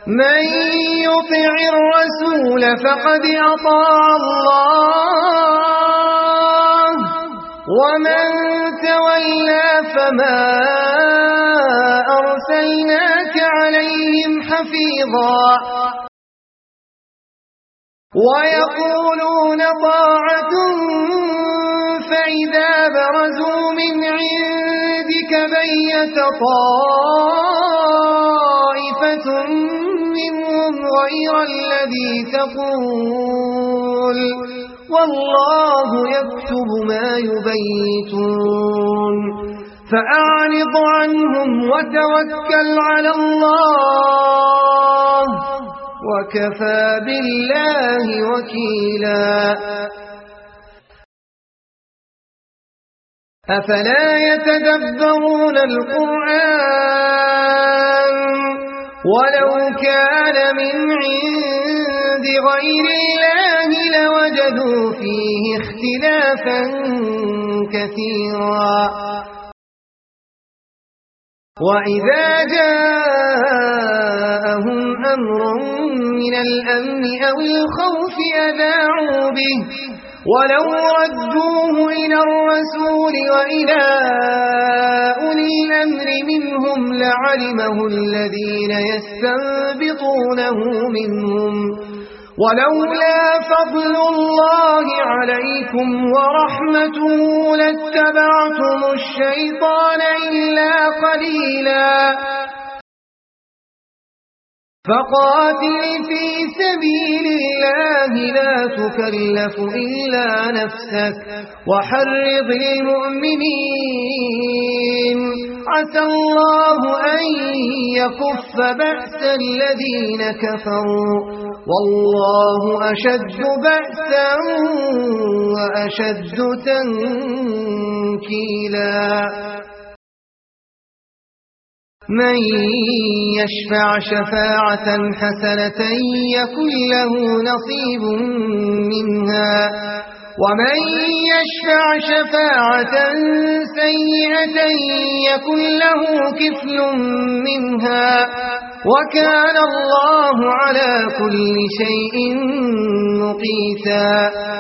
من يطع الرسول فقد أطاع الله ومن تولى فما أرسلناك عليهم حفيظا ويقولون طاعة فإذا برزوا من عندك بيت طائفة منهم غير الذي تقول والله يكتب ما يبيتون فأعرض عنهم وتوكل على الله وكفى بالله وكيلا أفلا يتدبرون القرآن ولو كان من عند غير الله لوجدوا فيه اختلافا كثيرا وإذا جاءهم أمر من الأمن أو الخوف أذاعوا به ولو ردوه إلى الرسول وإلى أولي الأمر منهم لعلمه الذين يستنبطونه منهم ولولا فضل الله عليكم ورحمته لاتبعتم الشيطان إلا قليلا فقاتل في سبيل الله لا تكلف إلا نفسك وحرض المؤمنين عسى الله أن يكف بأس الذين كفروا والله أشد بأسا وأشد تنكيلا من يشفع شفاعة حسنة يكن له نصيب منها ومن يشفع شفاعة سيئة يكن له كفل منها وكان الله على كل شيء مقيتا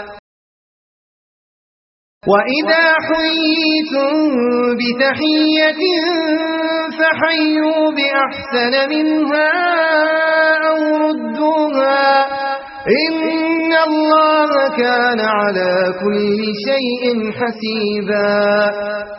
وإذا حييتم بتحية فحيوا بأحسن منها أو ردوها إن الله كان على كل شيء حسيبا